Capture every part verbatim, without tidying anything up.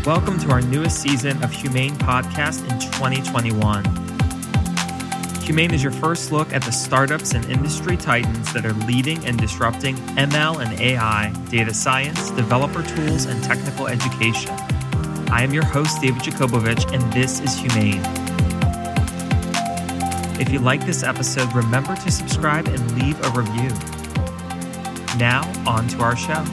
Welcome to our newest season of Humane Podcast in twenty twenty-one. Humane is your first look at the startups and industry titans that are leading and disrupting M L and A I, data science, developer tools, and technical education. I am your host, David Jakobovich, and this is Humane. If you like this episode, remember to subscribe and leave a review. Now, on to our show.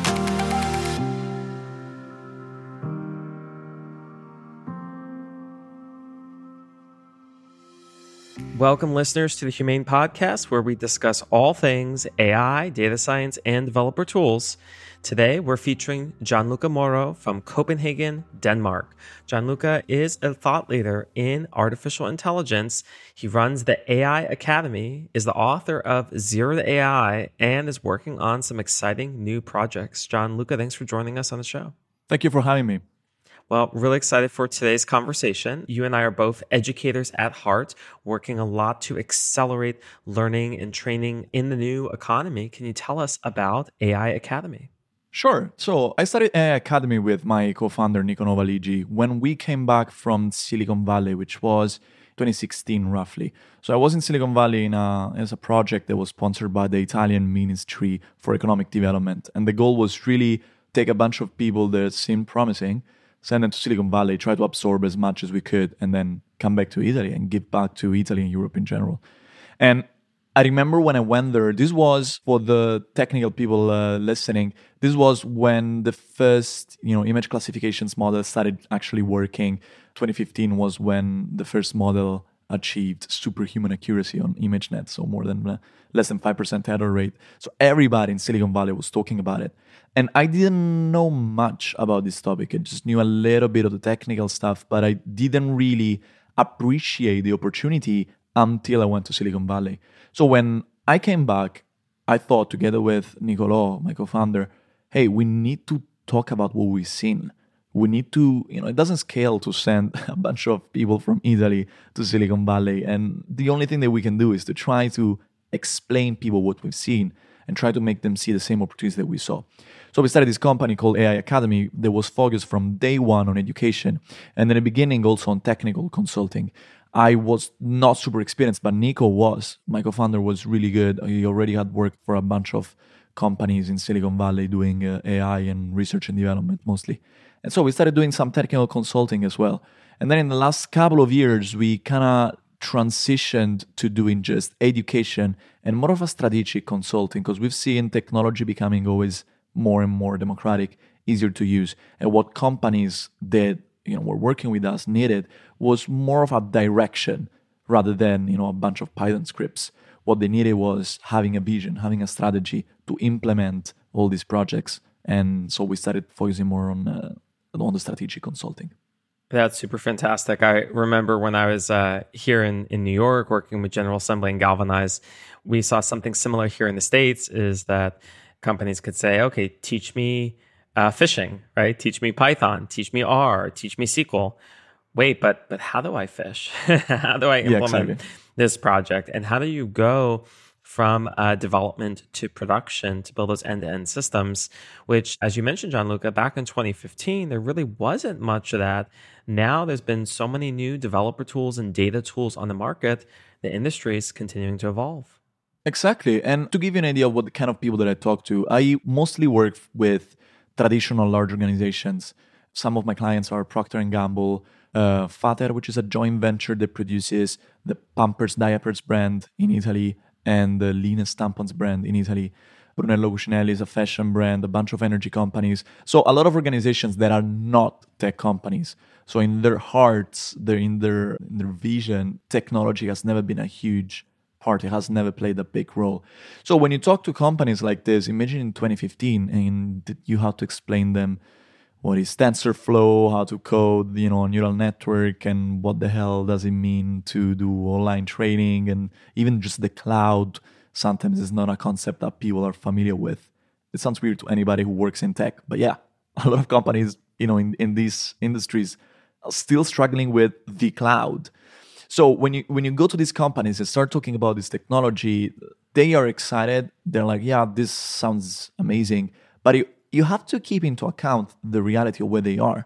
Welcome, listeners, to the Humane Podcast, where we discuss all things A I, data science, and developer tools. Today, we're featuring Gianluca Moro from Copenhagen, Denmark. Gianluca is a thought leader in artificial intelligence. He runs the A I Academy, is the author of Zero to A I, and is working on some exciting new projects. Gianluca, thanks for joining us on the show. Thank you for having me. Well, really excited for today's conversation. You and I are both educators at heart, working a lot to accelerate learning and training in the new economy. Can you tell us about A I Academy? Sure. So I started A I Academy with my co-founder, Nico Novaligi, when we came back from Silicon Valley, which was twenty sixteen, roughly. So I was in Silicon Valley in a, as a project that was sponsored by the Italian Ministry for Economic Development. And the goal was really take a bunch of people that seemed promising, send them to Silicon Valley, try to absorb as much as we could, and then come back to Italy and give back to Italy and Europe in general. And I remember when I went there, this was, for the technical people uh, listening, this was when the first, you know, image classifications model started actually working. twenty fifteen was when the first model achieved superhuman accuracy on ImageNet, so more than uh, less than five percent error rate. So everybody in Silicon Valley was talking about it. And I didn't know much about this topic. I just knew a little bit of the technical stuff, but I didn't really appreciate the opportunity until I went to Silicon Valley. So when I came back, I thought, together with Nicolò, my co-founder, hey, we need to talk about what we've seen. We need to, you know, it doesn't scale to send a bunch of people from Italy to Silicon Valley. And the only thing that we can do is to try to explain people what we've seen and try to make them see the same opportunities that we saw. So we started this company called A I Academy that was focused from day one on education, and in the beginning also on technical consulting. I was not super experienced, but Nico was. My co-founder was really good. He already had worked for a bunch of companies in Silicon Valley doing uh, A I and research and development mostly. And so we started doing some technical consulting as well. And then in the last couple of years, we kind of transitioned to doing just education and more of a strategic consulting, because we've seen technology becoming always more and more democratic, easier to use. And what companies that, you know, were working with us needed was more of a direction rather than, you know, a bunch of Python scripts. What they needed was having a vision, having a strategy to implement all these projects. And so we started focusing more on uh, on the strategic consulting. That's super fantastic. I remember when I was uh, here in, in New York working with General Assembly and Galvanize, we saw something similar here in the States, is that companies could say, okay, teach me uh, phishing, right? Teach me Python, teach me R, teach me S Q L. Wait, but but how do I fish? How do I implement yeah, exactly. this project? And how do you go from uh, development to production to build those end-to-end systems, which, as you mentioned, Gianluca, back in twenty fifteen, there really wasn't much of that. Now there's been so many new developer tools and data tools on the market. The industry is continuing to evolve. Exactly. And to give you an idea of what the kind of people that I talk to, I mostly work with traditional large organizations. Some of my clients are Procter and Gamble, uh, Fater, which is a joint venture that produces the Pampers diapers brand in Italy and the Linus tampons brand in Italy. Brunello Cucinelli is a fashion brand, a bunch of energy companies. So a lot of organizations that are not tech companies. So in their hearts, they're in their in their vision, technology has never been a huge part. It has never played a big role. So when you talk to companies like this, imagine in twenty fifteen, and you have to explain them what is TensorFlow, how to code, you know, a neural network, and what the hell does it mean to do online training, and even just the cloud. Sometimes it's not a concept that people are familiar with. It sounds weird to anybody who works in tech, but yeah, a lot of companies, you know, in, in these industries are still struggling with the cloud. So when you when you go to these companies and start talking about this technology, they are excited. They're like, yeah, this sounds amazing. But you, you have to keep into account the reality of where they are.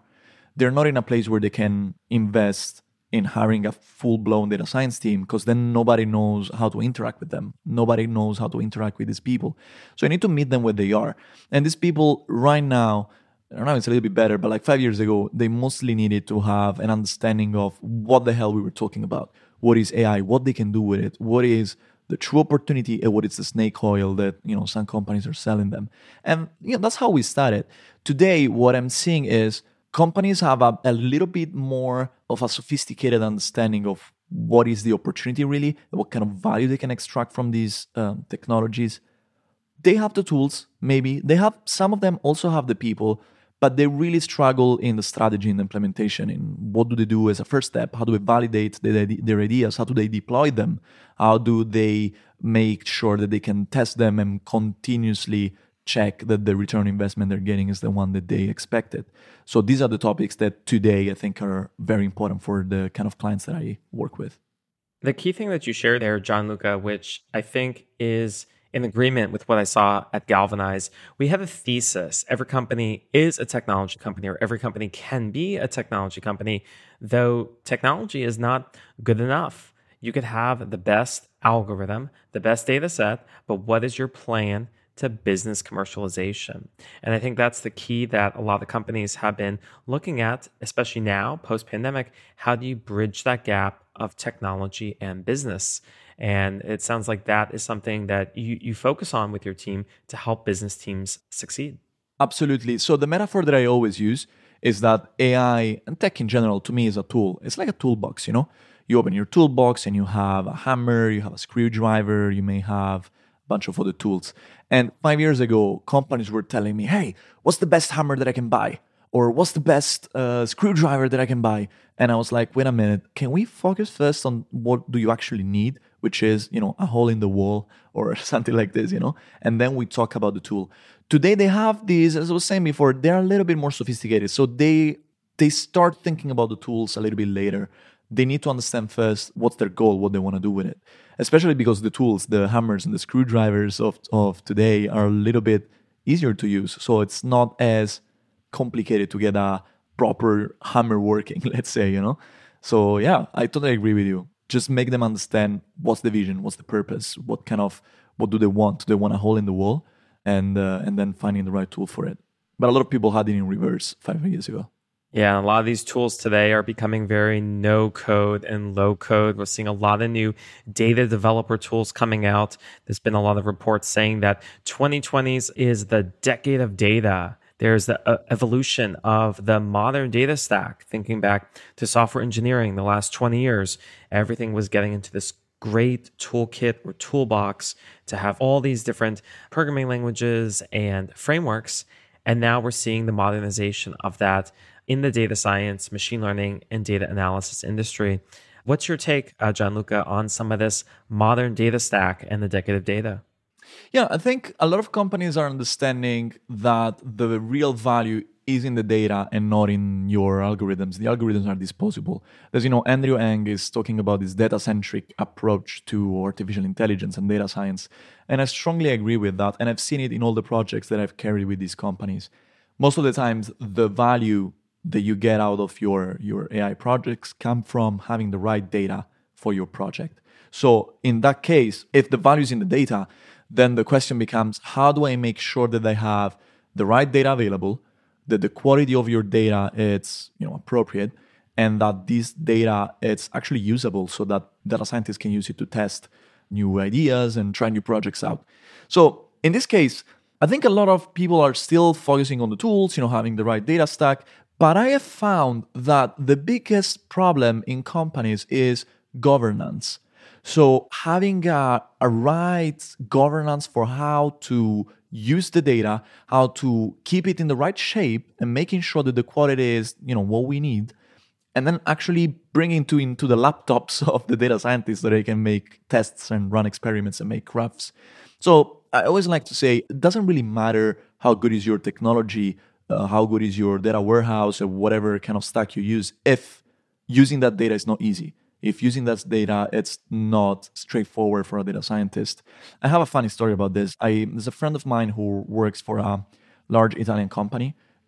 they're not in a place where they can invest in hiring a full-blown data science team, because then nobody knows how to interact with them. Nobody knows how to interact with these people. So you need to meet them where they are. And these people right now, I don't know, it's a little bit better, but like five years ago, they mostly needed to have an understanding of what the hell we were talking about. What is A I? What they can do with it? What is the true opportunity and what is the snake oil that, you know, some companies are selling them? And you know, that's how we started. Today, what I'm seeing is companies have a, a little bit more of a sophisticated understanding of what is the opportunity really, what kind of value they can extract from these um, technologies. They have the tools, maybe. They have, some of them also have the people, but they really struggle in the strategy and implementation. In what do they do as a first step? How do they validate their, their ideas? How do they deploy them? How do they make sure that they can test them and continuously check that the return on investment they're getting is the one that they expected? So these are the topics that today I think are very important for the kind of clients that I work with. The key thing that you shared there, Gianluca, which I think is in agreement with what I saw at Galvanize, we have a thesis. Every company is a technology company, or every company can be a technology company, though technology is not good enough. You could have the best algorithm, the best data set, but what is your plan to business commercialization? And I think that's the key that a lot of companies have been looking at, especially now, post-pandemic. How do you bridge that gap of technology and business? And it sounds like that is something that you, you focus on with your team to help business teams succeed. Absolutely. So the metaphor that I always use is that A I and tech in general, to me, is a tool. It's like a toolbox, you know? You open your toolbox and you have a hammer, you have a screwdriver, you may have a bunch of other tools. And five years ago, companies were telling me, hey, what's the best hammer that I can buy? Or what's the best uh, screwdriver that I can buy? And I was like, wait a minute, can we focus first on what do you actually need, which is, you know, a hole in the wall or something like this, you know? And then we talk about the tool. Today they have these, as I was saying before, they're a little bit more sophisticated. So they they start thinking about the tools a little bit later. They need to understand first what's their goal, what they want to do with it. Especially because the tools, the hammers and the screwdrivers of, of today are a little bit easier to use. So it's not as complicated to get a proper hammer working, let's say, you know? So yeah, I totally agree with you. Just make them understand what's the vision, what's the purpose, what kind of, what do they want? Do they want a hole in the wall? And uh, and then finding the right tool for it. But a lot of people had it in reverse five years ago. Yeah, a lot of these tools today are becoming very no code and low code. We're seeing a lot of new data developer tools coming out. There's been a lot of reports saying that twenty twenties is the decade of data. There's the uh, evolution of the modern data stack. Thinking back to software engineering, the last twenty years, everything was getting into this great toolkit or toolbox to have all these different programming languages and frameworks. And now we're seeing the modernization of that in the data science, machine learning, and data analysis industry. What's your take, uh, Gianluca, on some of this modern data stack and the decade of data? Yeah, I think a lot of companies are understanding that the real value is in the data and not in your algorithms. The algorithms are disposable. As you know, Andrew Ng is talking about this data-centric approach to artificial intelligence and data science. And I strongly agree with that. And I've seen it in all the projects that I've carried with these companies. Most of the times, the value that you get out of your, your A I projects come from having the right data for your project. So in that case, if the value is in the data, then the question becomes, how do I make sure that I have the right data available, that the quality of your data is, you know, appropriate, and that this data is actually usable so that data scientists can use it to test new ideas and try new projects out. So in this case, I think a lot of people are still focusing on the tools, you know, having the right data stack. But I have found that the biggest problem in companies is governance. So having a, a right governance for how to use the data, how to keep it in the right shape, and making sure that the quality is, you know, what we need, and then actually bringing to into the laptops of the data scientists so they can make tests and run experiments and make graphs. So I always like to say, it doesn't really matter how good is your technology, uh, how good is your data warehouse, or whatever kind of stack you use, if using that data is not easy. If using that data, it's not straightforward for a data scientist. I have a funny story about this. I, there's a friend of mine who works for a large Italian company,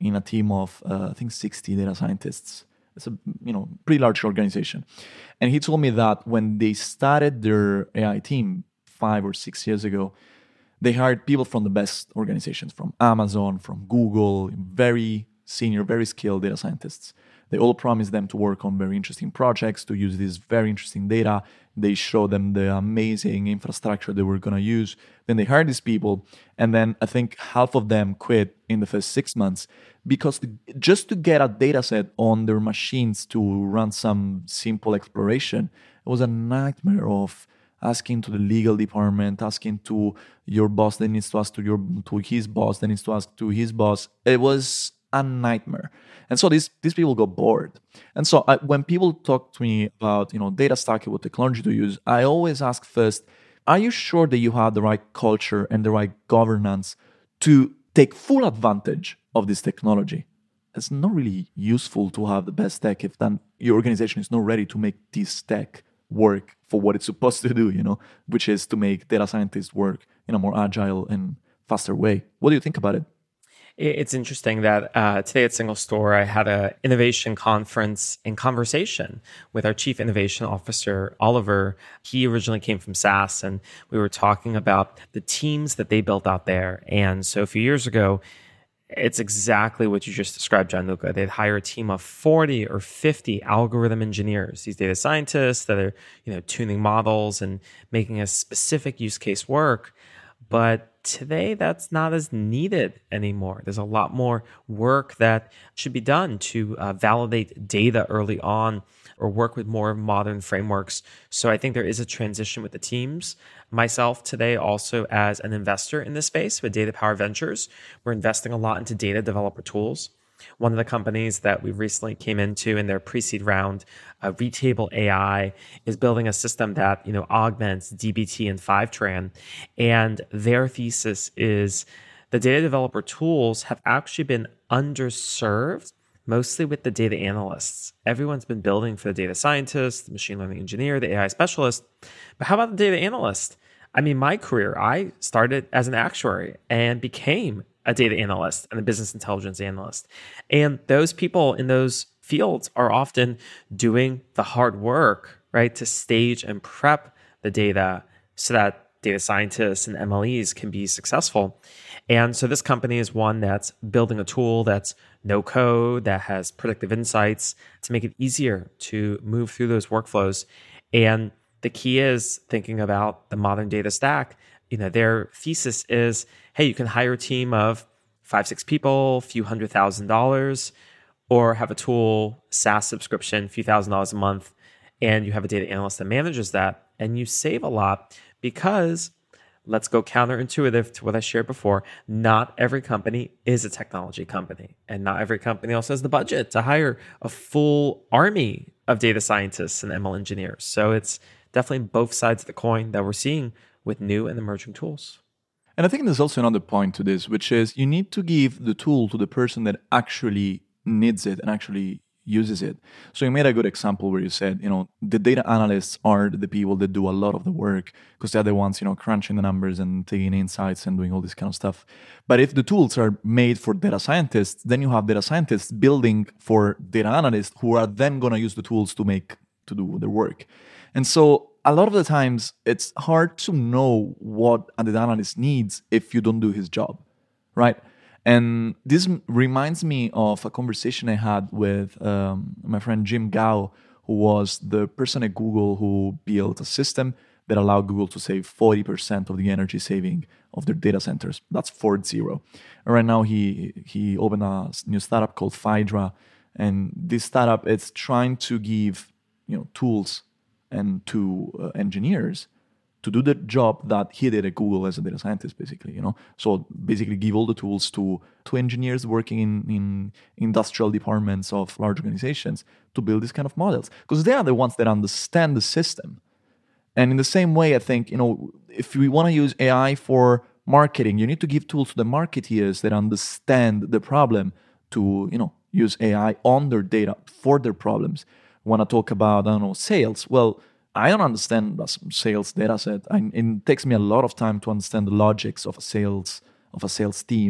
in a team of uh, I think sixty data scientists. It's a you know pretty large organization, and he told me that when they started their A I team five or six years ago, they hired people from the best organizations, from Amazon, from Google, very senior, very skilled data scientists. They all promised them to work on very interesting projects, to use this very interesting data. They showed them the amazing infrastructure they were going to use. Then they hired these people, and then I think half of them quit in the first six months because the, just to get a data set on their machines to run some simple exploration, it was a nightmare of asking to the legal department, asking to your boss, that needs to ask to your to his boss, that needs to ask to his boss. It was a nightmare. And so these these people got bored. And so I, when people talk to me about, you know, data stack, what technology to use, I always ask first, are you sure that you have the right culture and the right governance to take full advantage of this technology? It's not really useful to have the best tech if then your organization is not ready to make this tech work for what it's supposed to do, you know, which is to make data scientists work in a more agile and faster way. What do you think about it? It's interesting that uh, today at Single Store, I had an innovation conference in conversation with our chief innovation officer, Oliver. He originally came from S A S, and we were talking about the teams that they built out there. And so a few years ago, it's exactly what you just described, Gianluca. They'd hire a team of forty or fifty algorithm engineers, these data scientists that are, you know, tuning models and making a specific use case work. But today, that's not as needed anymore. There's a lot more work that should be done to uh, validate data early on or work with more modern frameworks. So I think there is a transition with the teams. Myself today, also as an investor in this space with Data Power Ventures, we're investing a lot into data developer tools. One of the companies that we recently came into in their pre-seed round, uh, Retable A I, is building a system that, you know, augments D B T and Fivetran. And their thesis is the data developer tools have actually been underserved, mostly with the data analysts. Everyone's been building for the data scientist, the machine learning engineer, the A I specialist. But how about the data analyst? I mean, my career, I started as an actuary and became a data analyst and a business intelligence analyst. And those people in those fields are often doing the hard work, right, to stage and prep the data so that data scientists and M L Es can be successful. And so this company is one that's building a tool that's no code, that has predictive insights to make it easier to move through those workflows. And the key is thinking about the modern data stack. You know, their thesis is, hey, you can hire a team of five, six people, a few hundred thousand dollars, or have a tool, SaaS subscription, a few thousand dollars a month, and you have a data analyst that manages that, and you save a lot because, let's go counterintuitive to what I shared before, not every company is a technology company, and not every company also has the budget to hire a full army of data scientists and M L engineers. So it's definitely both sides of the coin that we're seeing with new and emerging tools. And I think there's also another point to this, which is you need to give the tool to the person that actually needs it and actually uses it. So you made a good example where you said, you know, the data analysts are the people that do a lot of the work because they're the ones, you know, crunching the numbers and taking insights and doing all this kind of stuff. But if the tools are made for data scientists, then you have data scientists building for data analysts who are then going to use the tools to make, to do their work. And so a lot of the times it's hard to know what a data analyst needs if you don't do his job, right? And this reminds me of a conversation I had with um, my friend Jim Gao, who was the person at Google who built a system that allowed Google to save forty percent of the energy saving of their data centers. That's four zero. And right now he he opened a new startup called Phaidra, and this startup is trying to give, you know, tools and to uh, engineers to do the job that he did at Google as a data scientist, basically, you know. So basically give all the tools to, to engineers working in, in industrial departments of large organizations to build these kind of models. Because they are the ones that understand the system. And in the same way, I think, you know, if we want to use A I for marketing, you need to give tools to the marketeers that understand the problem to, you know, use A I on their data for their problems. Want to talk about, I don't know, sales. Well, I don't understand a sales data set. I, it takes me a lot of time to understand the logics of a sales of a sales team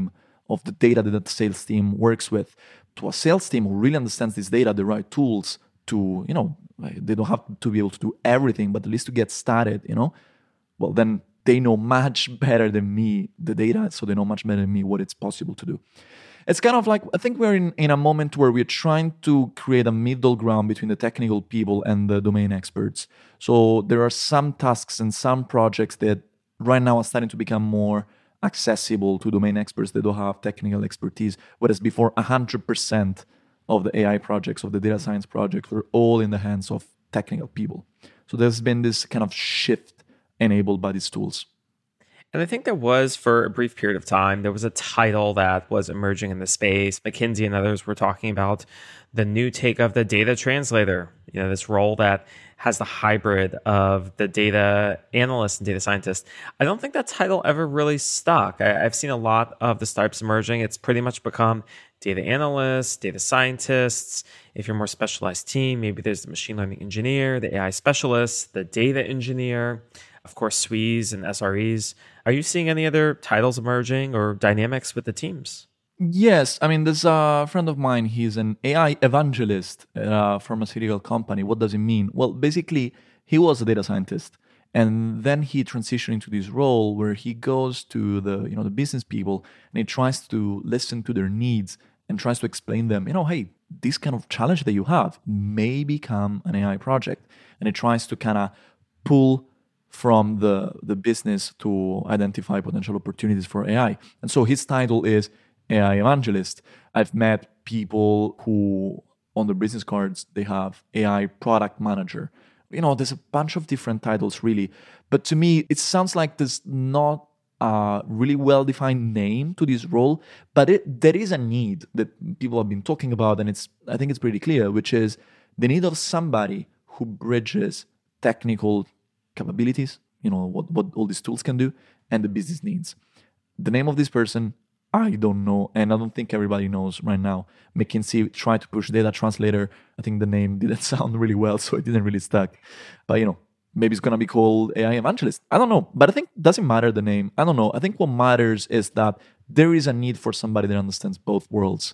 of the data that the sales team works with, to a sales team who really understands this data, the right tools to, you know, they don't have to be able to do everything, but at least to get started, you know, well, then they know much better than me the data, so they know much better than me what it's possible to do. It's kind of like, I think we're in, in a moment where we're trying to create a middle ground between the technical people and the domain experts. So there are some tasks and some projects that right now are starting to become more accessible to domain experts that don't have technical expertise, whereas before one hundred percent of the A I projects, of the data science projects, were all in the hands of technical people. So there's been this kind of shift enabled by these tools. And I think there was, for a brief period of time, there was a title that was emerging in the space. McKinsey and others were talking about the new take of the data translator, you know, this role that has the hybrid of the data analyst and data scientist. I don't think that title ever really stuck. I, I've seen a lot of the startups emerging. It's pretty much become data analysts, data scientists. If you're a more specialized team, maybe there's the machine learning engineer, the A I specialist, the data engineer, of course, S W Es and S R Es. Are you seeing any other titles emerging or dynamics with the teams? Yes. I mean, there's a friend of mine. He's an A I evangelist at a pharmaceutical company. What does it mean? Well, basically, he was a data scientist. And then he transitioned into this role where he goes to the, you know, the business people and he tries to listen to their needs and tries to explain them, you know, hey, this kind of challenge that you have may become an A I project. And he tries to kind of pull from the, the business to identify potential opportunities for A I. And so his title is A I evangelist. I've met people who on their business cards, they have A I product manager. You know, there's a bunch of different titles really. But to me, it sounds like there's not a really well-defined name to this role, but it, there is a need that people have been talking about, and it's I think it's pretty clear, which is the need of somebody who bridges technical capabilities, you know, what, what all these tools can do, and the business needs. The name of this person, I don't know, and I don't think everybody knows right now. McKinsey tried to push data translator. I think the name didn't sound really well, so it didn't really stuck. But, you know, maybe it's going to be called A I evangelist. I don't know, but I think it doesn't matter the name. I don't know. I think what matters is that there is a need for somebody that understands both worlds.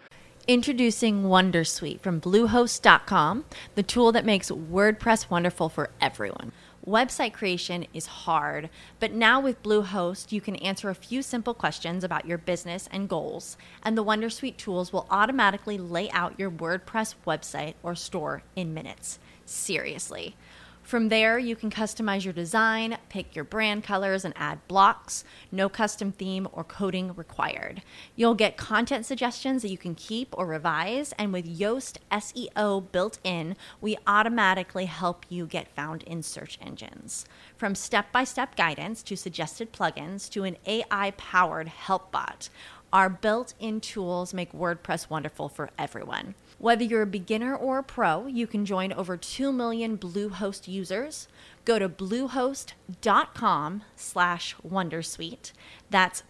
Introducing Wondersuite from Bluehost dot com, the tool that makes WordPress wonderful for everyone. Website creation is hard, but now with Bluehost, you can answer a few simple questions about your business and goals, and the Wondersuite tools will automatically lay out your WordPress website or store in minutes. Seriously. From there, you can customize your design, pick your brand colors, and add blocks. No custom theme or coding required. You'll get content suggestions that you can keep or revise, and with Yoast S E O built in, we automatically help you get found in search engines. From step-by-step guidance to suggested plugins to an A I-powered help bot, our built-in tools make WordPress wonderful for everyone. Whether you're a beginner or a pro, you can join over two million Bluehost users. Go to bluehost.com slash Wondersuite. That's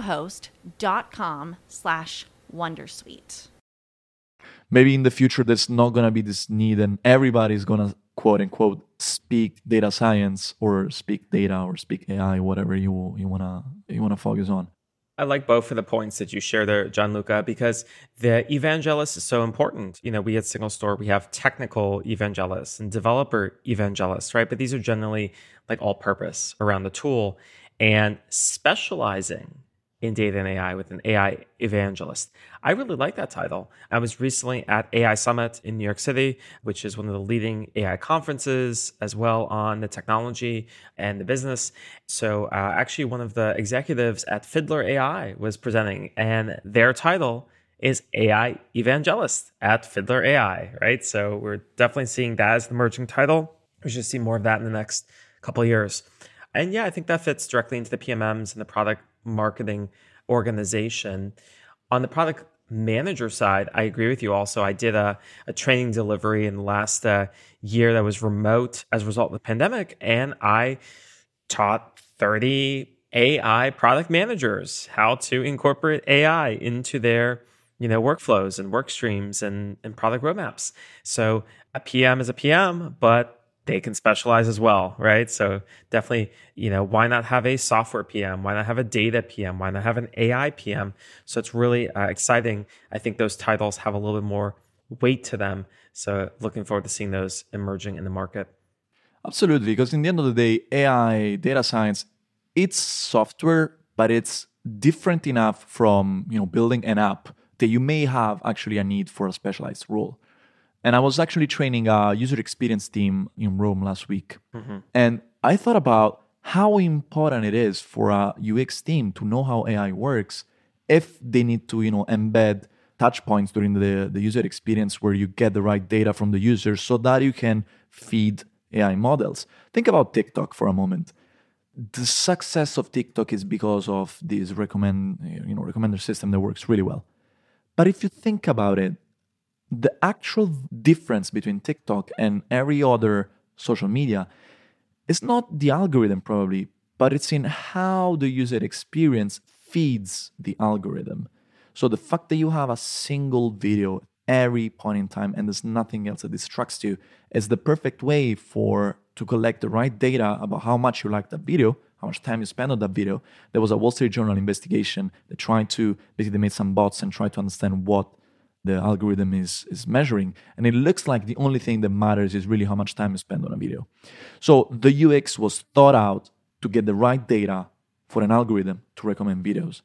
bluehost.com slash Wondersuite. Maybe in the future, there's not going to be this need and everybody's going to, quote unquote, speak data science or speak data or speak A I, whatever you you want to you want to focus on. I like both of the points that you share there, Gianluca, because the evangelist is so important. You know, we at SignalStore, we have technical evangelists and developer evangelists, right? But these are generally like all purpose around the tool and specializing in data and A I with an A I evangelist. I really like that title. I was recently at A I Summit in New York City, which is one of the leading A I conferences as well on the technology and the business. So uh, actually one of the executives at Fiddler A I was presenting, and their title is A I evangelist at Fiddler A I, right? So we're definitely seeing that as the emerging title. We should see more of that in the next couple of years. And yeah, I think that fits directly into the P M Ms and the product marketing organization. On the product manager side, I agree with you also. I did a, a training delivery in the last uh, year that was remote as a result of the pandemic, and I taught thirty A I product managers how to incorporate A I into their you know, workflows and work streams and, and product roadmaps. So a P M is a P M, but they can specialize as well, right? So definitely, you know, why not have a software P M? Why not have a data P M? Why not have an A I P M? So it's really uh, exciting. I think those titles have a little bit more weight to them. So looking forward to seeing those emerging in the market. Absolutely, because in the end of the day, A I, data science, it's software, but it's different enough from, you know, building an app that you may have actually a need for a specialized role. And I was actually training a user experience team in Rome last week. Mm-hmm. And I thought about how important it is for a U X team to know how A I works if they need to, you know, embed touch points during the, the user experience where you get the right data from the user so that you can feed A I models. Think about TikTok for a moment. The success of TikTok is because of this recommend, you know, recommender system that works really well. But if you think about it, the actual difference between TikTok and every other social media is not the algorithm probably, but it's in how the user experience feeds the algorithm. So the fact that you have a single video every point in time and there's nothing else that distracts you is the perfect way for to collect the right data about how much you like that video, how much time you spend on that video. There was a Wall Street Journal investigation that tried to, basically they made some bots and tried to understand what the algorithm is, is measuring. And it looks like the only thing that matters is really how much time you spend on a video. So the U X was thought out to get the right data for an algorithm to recommend videos.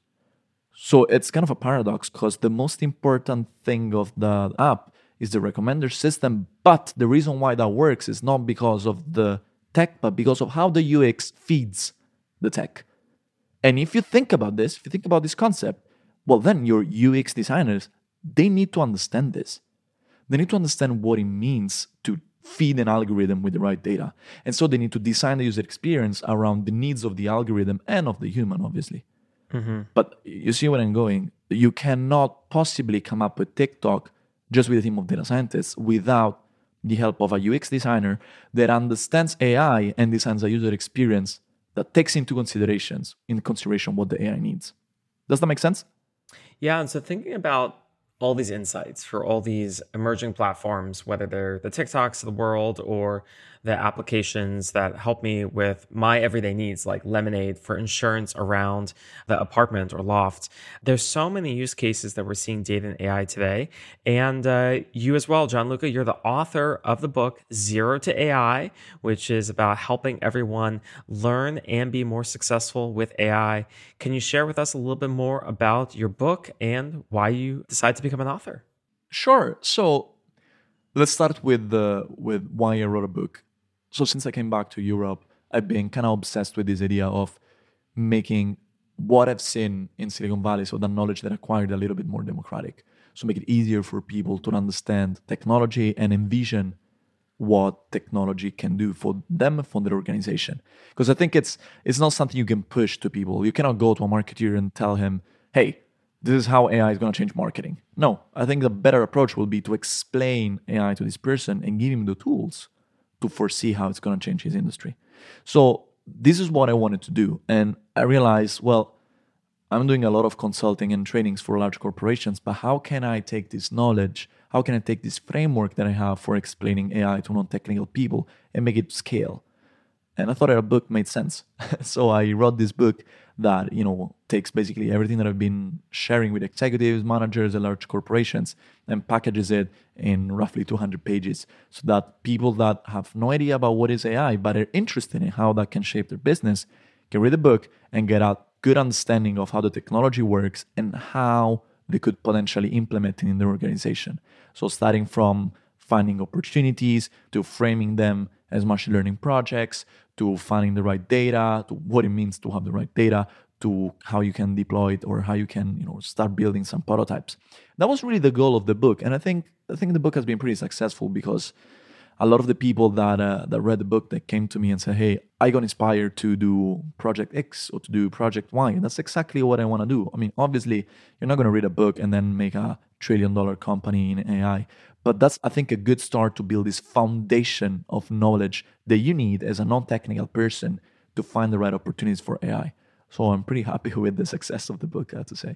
So it's kind of a paradox because the most important thing of the app is the recommender system. But the reason why that works is not because of the tech, but because of how the U X feeds the tech. And if you think about this, if you think about this concept, well, then your U X designers, they need to understand this. They need to understand what it means to feed an algorithm with the right data. And so they need to design the user experience around the needs of the algorithm and of the human, obviously. Mm-hmm. But you see where I'm going? You cannot possibly come up with TikTok just with a team of data scientists without the help of a U X designer that understands A I and designs a user experience that takes into considerations in consideration what the A I needs. Does that make sense? Yeah, and so thinking about all these insights for all these emerging platforms, whether they're the TikToks of the world or the applications that help me with my everyday needs, like Lemonade for insurance around the apartment or loft. There's so many use cases that we're seeing data and A I today. And uh, you as well, Gianluca, you're the author of the book Zero to A I, which is about helping everyone learn and be more successful with A I. Can you share with us a little bit more about your book and why you decided to become an author? Sure. So let's start with the with why I wrote a book. So since I came back to Europe, I've been kind of obsessed with this idea of making what I've seen in Silicon Valley, so the knowledge that I acquired, a little bit more democratic. So make it easier for people to understand technology and envision what technology can do for them, for their organization. Because I think it's it's not something you can push to people. You cannot go to a marketeer and tell him, hey, this is how A I is going to change marketing. No, I think the better approach will be to explain A I to this person and give him the tools to foresee how it's going to change his industry. So this is what I wanted to do. And I realized, well, I'm doing a lot of consulting and trainings for large corporations, but how can I take this knowledge, how can I take this framework that I have for explaining A I to non-technical people and make it scale? And I thought a book made sense. So I wrote this book that, you know, takes basically everything that I've been sharing with executives, managers, and large corporations and packages it in roughly two hundred pages so that people that have no idea about what is A I but are interested in how that can shape their business can read the book and get a good understanding of how the technology works and how they could potentially implement it in their organization. So starting from finding opportunities to framing them as machine learning projects, to finding the right data, to what it means to have the right data, to how you can deploy it or how you can, you know, start building some prototypes. That was really the goal of the book. And I think I think the book has been pretty successful because a lot of the people that uh, that read the book that came to me and said, hey, I got inspired to do project X or to do project Y. And that's exactly what I want to do. I mean, obviously, you're not going to read a book and then make a trillion dollar company in A I. But that's, I think, a good start to build this foundation of knowledge that you need as a non-technical person to find the right opportunities for A I. So I'm pretty happy with the success of the book, I have to say.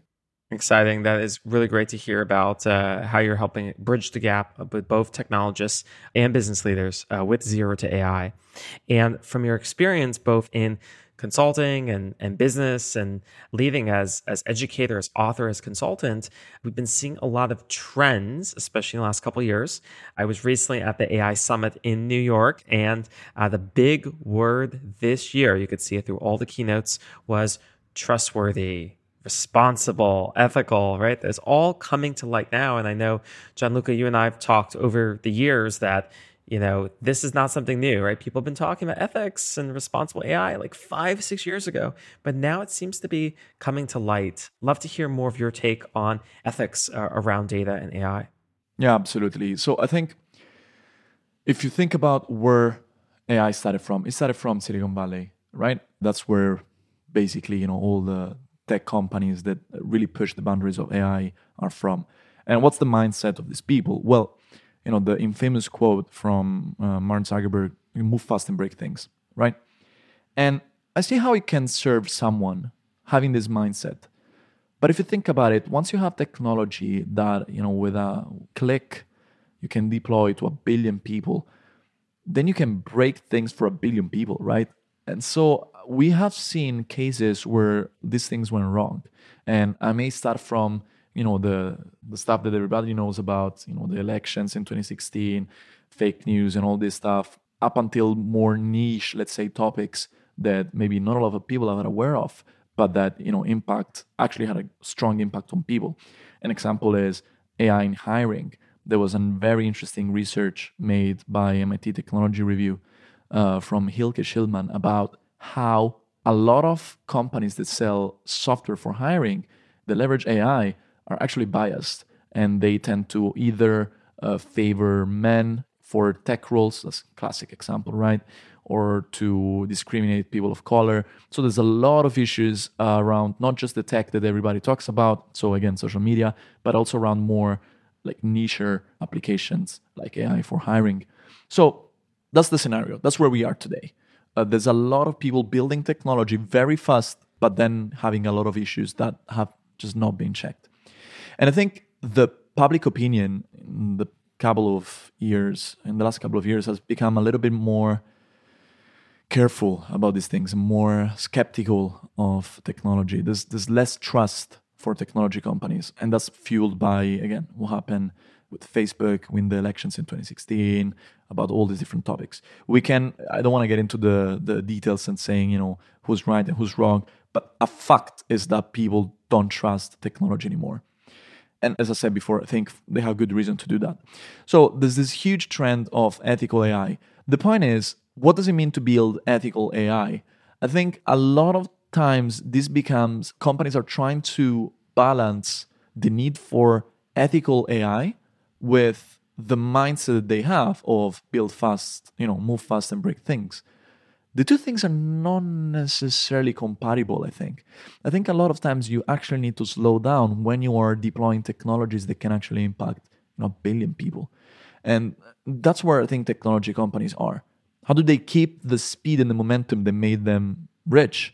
Exciting. That is really great to hear about uh, how you're helping bridge the gap with both technologists and business leaders uh, with zero to A I. And from your experience, both in consulting and, and business and leading as, as educator, as author, as consultant, we've been seeing a lot of trends, especially in the last couple of years. I was recently at the A I Summit in New York, and uh, the big word this year, you could see it through all the keynotes, was trustworthy, responsible, ethical, right? That's all coming to light now. And I know, Gianluca, you and I have talked over the years that, you know, this is not something new, right? People have been talking about ethics and responsible A I like five, six years ago, but now it seems to be coming to light. Love to hear more of your take on ethics uh, around data and A I. Yeah, absolutely. So I think if you think about where A I started from, it started from Silicon Valley, right? That's where basically, you know, all the tech companies that really push the boundaries of A I are from. And what's the mindset of these people? Well, you know, the infamous quote from uh, Mark Zuckerberg, move fast and break things, right? And I see how it can serve someone having this mindset. But if you think about it, once you have technology that, you know, with a click, you can deploy to a billion people, then you can break things for a billion people, right? And so we have seen cases where these things went wrong. And I may start from, you know, the the stuff that everybody knows about, you know, the elections in twenty sixteen, fake news and all this stuff, up until more niche, let's say, topics that maybe not a lot of people are aware of, but that, you know, impact, actually had a strong impact on people. An example is A I in hiring. There was a very interesting research made by M I T Technology Review uh, from Hilke Schildman about how a lot of companies that sell software for hiring that leverage A I are actually biased, and they tend to either uh, favor men for tech roles, that's a classic example, right? Or to discriminate people of color. So there's a lot of issues uh, around not just the tech that everybody talks about, so again, social media, but also around more like niche applications like A I for hiring. So that's the scenario. That's where we are today. Uh, there's a lot of people building technology very fast, but then having a lot of issues that have just not been checked. And I think the public opinion in the couple of years, in the last couple of years, has become a little bit more careful about these things, more skeptical of technology. There's there's less trust for technology companies, and that's fueled by, again, what happened with Facebook, win the elections in twenty sixteen, about all these different topics. We can, I don't want to get into the, the details and saying, you know, who's right and who's wrong, but a fact is that people don't trust technology anymore. And as I said before, I think they have good reason to do that. So there's this huge trend of ethical A I. The point is, what does it mean to build ethical A I? I think a lot of times this becomes, companies are trying to balance the need for ethical A I with the mindset that they have of build fast, you know, move fast and break things. The two things are not necessarily compatible, I think. I think a lot of times you actually need to slow down when you are deploying technologies that can actually impact, you know, a billion people. And that's where I think technology companies are. How do they keep the speed and the momentum that made them rich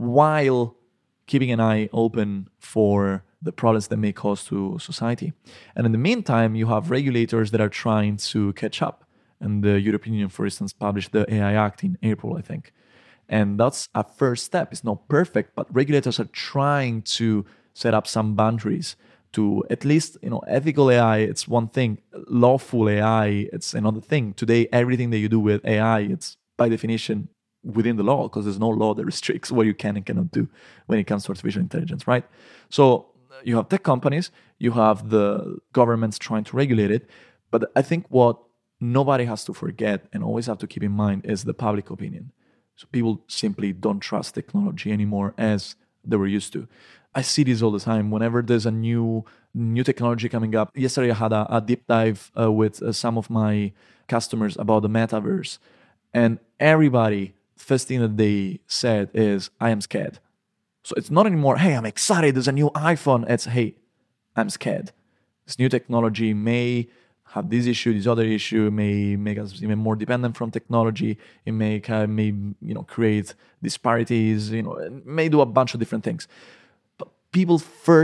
while keeping an eye open for the problems that may cause to society? And in the meantime, you have regulators that are trying to catch up. And the European Union, for instance, published the A I Act in April, I think. And that's a first step. It's not perfect, but regulators are trying to set up some boundaries to at least, you know, ethical A I, it's one thing. Lawful A I, it's another thing. Today, everything that you do with A I, it's by definition within the law, because there's no law that restricts what you can and cannot do when it comes to artificial intelligence, right? So you have tech companies, you have the governments trying to regulate it. But I think what nobody has to forget and always have to keep in mind is the public opinion. So people simply don't trust technology anymore as they were used to. I see this all the time. Whenever there's a new new technology coming up. Yesterday I had a, a deep dive uh, with uh, some of my customers about the metaverse. And everybody, first thing that they said is, I am scared. So it's not anymore, hey, I'm excited, there's a new iPhone. It's, hey, I'm scared. This new technology may have this issue, this other issue, may make us even more dependent from technology. It may, uh, may you know, create disparities, you know, it may do a bunch of different things. But people first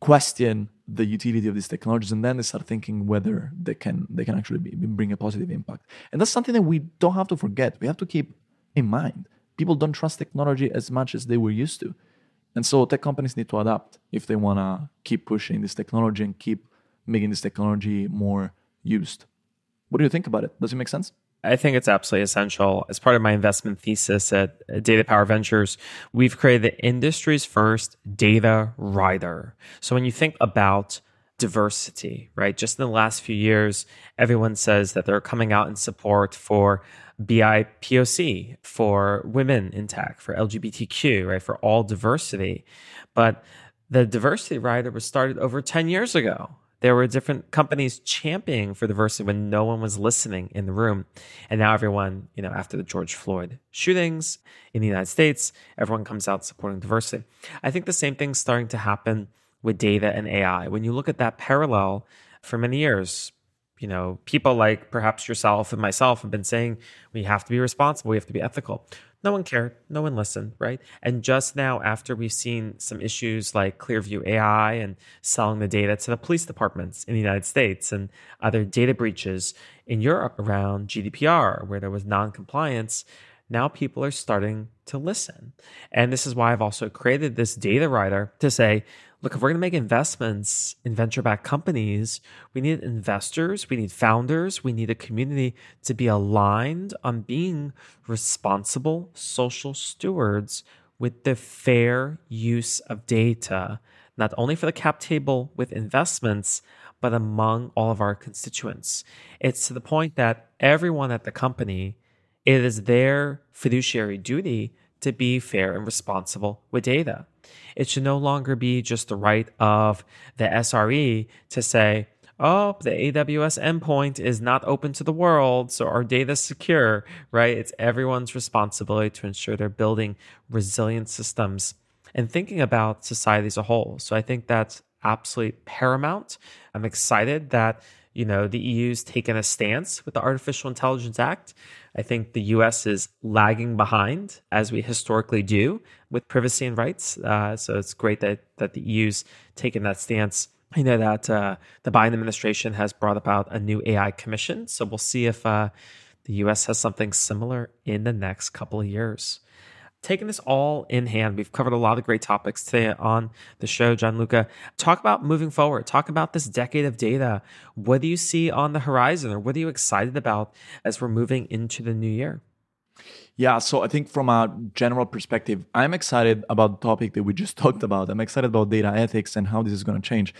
question the utility of these technologies, and then they start thinking whether they can they can actually be, bring a positive impact. And that's something that we don't have to forget. We have to keep in mind. People don't trust technology as much as they were used to. And so tech companies need to adapt if they want to keep pushing this technology and keep making this technology more used. What do you think about it? Does it make sense? I think it's absolutely essential. As part of my investment thesis at Data Power Ventures, we've created the industry's first data rider. So when you think about diversity, right, just in the last few years, everyone says that they're coming out in support for B I P O C, for women in tech, for L G B T Q, right, for all diversity. But the diversity rider was started over ten years ago. There were different companies championing for diversity when no one was listening in the room. And now everyone, you know, after the George Floyd shootings in the United States, everyone comes out supporting diversity. I think the same thing's starting to happen with data and A I. When you look at that parallel for many years, you know, people like perhaps yourself and myself have been saying we have to be responsible, we have to be ethical. No one cared. No one listened, right? And just now, after we've seen some issues like Clearview A I and selling the data to the police departments in the United States and other data breaches in Europe around G D P R, where there was non-compliance, now people are starting to listen. And this is why I've also created this data rider to say, look, if we're going to make investments in venture-backed companies, we need investors, we need founders, we need a community to be aligned on being responsible social stewards with the fair use of data, not only for the cap table with investments, but among all of our constituents. It's to the point that everyone at the company, it is their fiduciary duty to be fair and responsible with data. It should no longer be just the right of the S R E to say, oh, the A W S endpoint is not open to the world, so our data is secure, right? It's everyone's responsibility to ensure they're building resilient systems and thinking about society as a whole. So I think that's absolutely paramount. I'm excited that, you know, the E U's taken a stance with the Artificial Intelligence Act. I think the U S is lagging behind, as we historically do, with privacy and rights. Uh, so it's great that that the E U's taken that stance. I know that uh, the Biden administration has brought about a new A I commission. So we'll see if uh, the U S has something similar in the next couple of years. Taking this all in hand, we've covered a lot of great topics today on the show, Gianluca. Talk about moving forward. Talk about this decade of data. What do you see on the horizon, or what are you excited about as we're moving into the new year? Yeah, so I think from a general perspective, I'm excited about the topic that we just talked about. I'm excited about data ethics and how this is going to change.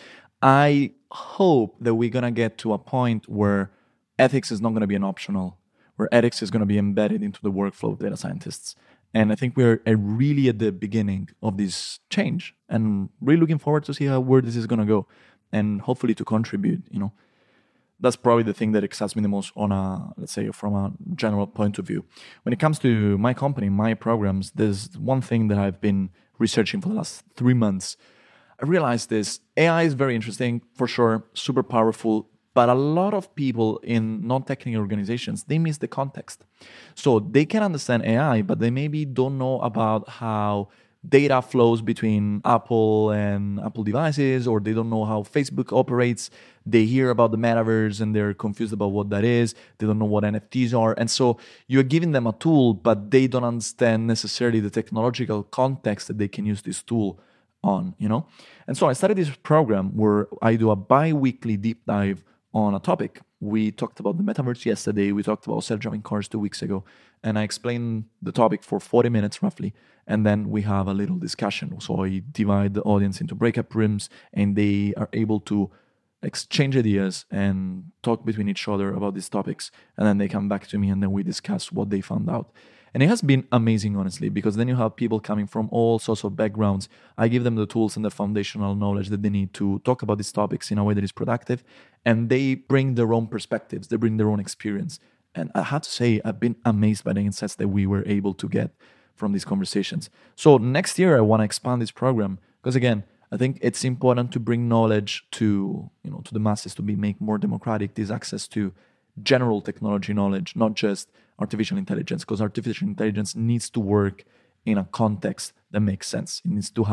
I hope that we're going to get to a point where ethics is not going to be an optional, where ethics is going to be embedded into the workflow of data scientists. And I think we're really at the beginning of this change, and really looking forward to see how where this is going to go, and hopefully to contribute. You know, that's probably the thing that excites me the most on a, let's say, from a general point of view. When it comes to my company, my programs, there's one thing that I've been researching for the last three months. I realized this: A I is very interesting for sure, super powerful. But a lot of people in non-technical organizations, they miss the context. So they can understand A I, but they maybe don't know about how data flows between Apple and Apple devices, or they don't know how Facebook operates. They hear about the metaverse and they're confused about what that is. They don't know what N F Ts are. And so you're giving them a tool, but they don't understand necessarily the technological context that they can use this tool on, you know? And so I started this program where I do a bi-weekly deep dive on a topic. We talked about the metaverse yesterday. We talked about self-driving cars two weeks ago. And I explained the topic for forty minutes roughly. And then we have a little discussion. So I divide the audience into breakup rooms, and they are able to exchange ideas and talk between each other about these topics. And then they come back to me, and then we discuss what they found out. And it has been amazing, honestly, because then you have people coming from all sorts of backgrounds. I give them the tools and the foundational knowledge that they need to talk about these topics in a way that is productive. And they bring their own perspectives. They bring their own experience. And I have to say, I've been amazed by the insights that we were able to get from these conversations. So next year, I want to expand this program because, again, I think it's important to bring knowledge to, you know, to the masses, to be make more democratic this access to general technology knowledge, not just artificial intelligence, because artificial intelligence needs to work in a context that makes sense. It needs to have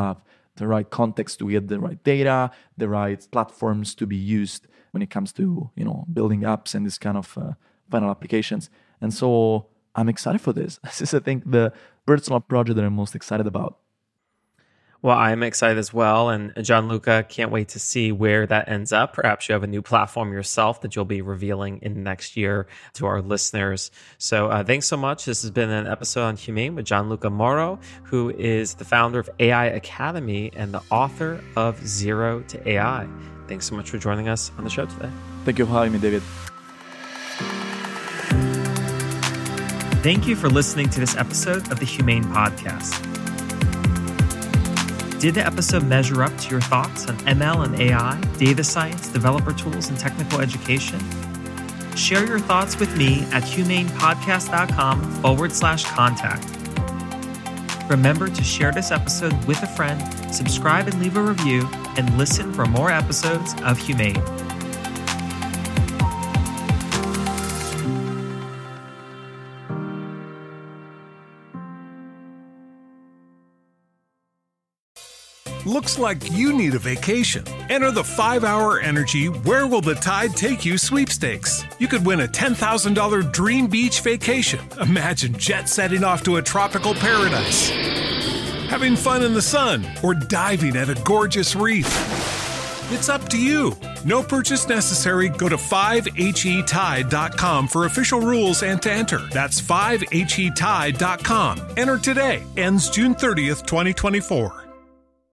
the right context to get the right data, the right platforms to be used when it comes to, you know, building apps and this kind of uh, final applications. And so I'm excited for this. This is, I think, the personal project that I'm most excited about. Well, I'm excited as well. And Gianluca, can't wait to see where that ends up. Perhaps you have a new platform yourself that you'll be revealing in next year to our listeners. So uh, thanks so much. This has been an episode on Humane with Gianluca Moro, who is the founder of A I Academy and the author of Zero to A I. Thanks so much for joining us on the show today. Thank you for having me, David. Thank you for listening to this episode of the Humane Podcast. Did the episode measure up to your thoughts on M L and A I, data science, developer tools, and technical education? Share your thoughts with me at humanepodcast.com forward slash contact. Remember to share this episode with a friend, subscribe and leave a review, and listen for more episodes of Humane. Looks like you need a vacation. Enter the five hour Energy Where Will the Tide Take You sweepstakes. You could win a ten thousand dollars dream beach vacation. Imagine jet setting off to a tropical paradise, having fun in the sun, or diving at a gorgeous reef. It's up to you. No purchase necessary. Go to five H E tide dot com for official rules and to enter. That's five H E tide dot com. Enter today. Ends June thirtieth, twenty twenty-four.